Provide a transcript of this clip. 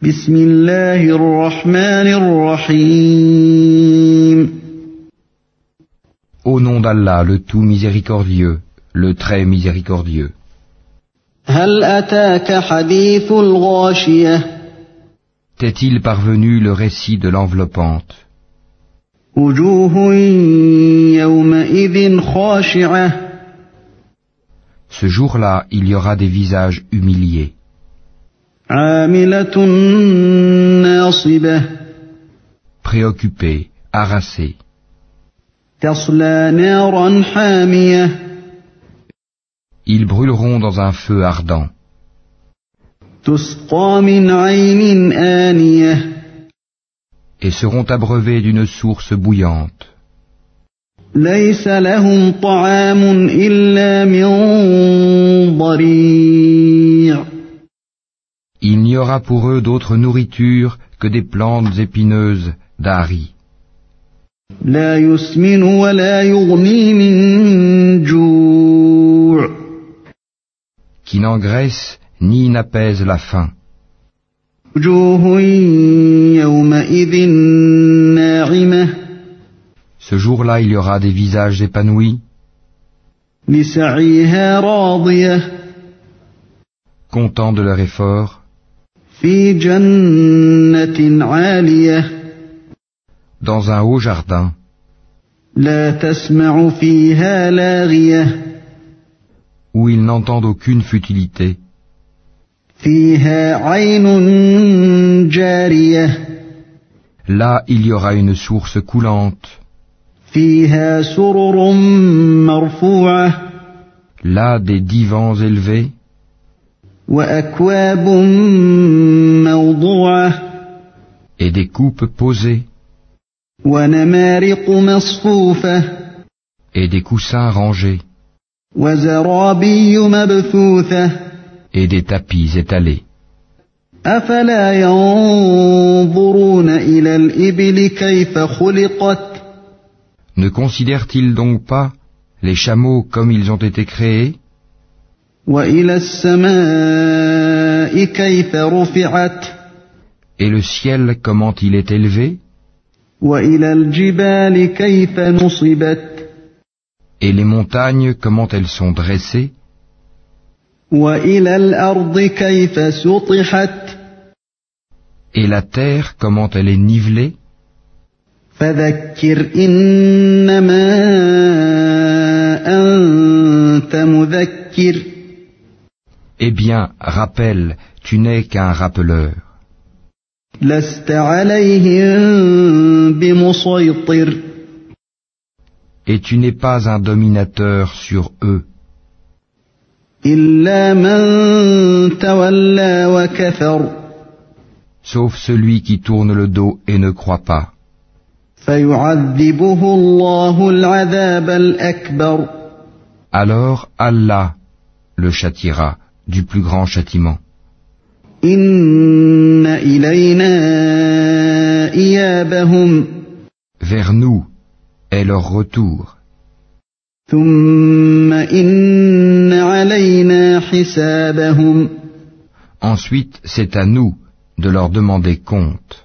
بسم الله الرحمن الرحيم. Au nom d'Allah, le tout miséricordieux, le très miséricordieux. هل أتاك حديث الغاشية. T'est-il parvenu le récit de l'enveloppante? وجوه يومئذ خاشعة. Ce jour-là, il y aura des visages humiliés. عاملة ناصبة. Préoccupés, harassés. تصلى نارا حامية. Ils brûleront dans un feu ardent. تسقى من عين آنية. Et seront abreuvés d'une source bouillante. ليس لهم طعام إلا من ضريع. Il n'y aura pour eux d'autre nourriture que des plantes épineuses d'Ari, لا يسمن ولا يغني من جوع. qui n'engraissent ni n'apaisent la faim. وجوه يومئذ ناعمة. Ce jour-là, il y aura des visages épanouis, لسعيها راضية. contents de leur effort, في جنة عالية. dans un haut jardin, لا تسمع فيها لاغية. où ils n'entendent aucune futilité. فيها عين جارية. Là, il y aura une source coulante. فيها سرر مرفوعة. Là, des divans élevés, وأكواب موضوعة. et des coupes posées, ونمارق مصفوفة. et des coussins rangés, وزرابي مبثوثة. et des tapis étalés. أفلا ينظرون إلى الإبل كيف خلقت. Ne considèrent-ils donc pas les chameaux comme ils ont été créés, وإلى السماء كيف رفعت. et le ciel comment il est élevé, وإلى الجبال كيف نصبت. et les montagnes comment elles sont dressées, وإلى الأرض كيف سطحت. et la terre comment elle est nivelée. فذكر إنما أنت مذكر. Eh bien, rappelle, tu n'es qu'un rappeleur, لست عليهم بمسيطر. et tu n'es pas un dominateur sur eux, إلا من تولى وكفر. sauf celui qui tourne le dos et ne croit pas. فيعذبه الله العذاب الأكبر. Alors Allah le châtiera du plus grand châtiment. إن إلينا إيابهم. Vers nous est leur retour. ثم إن علينا حسابهم. Ensuite, c'est à nous de leur demander compte.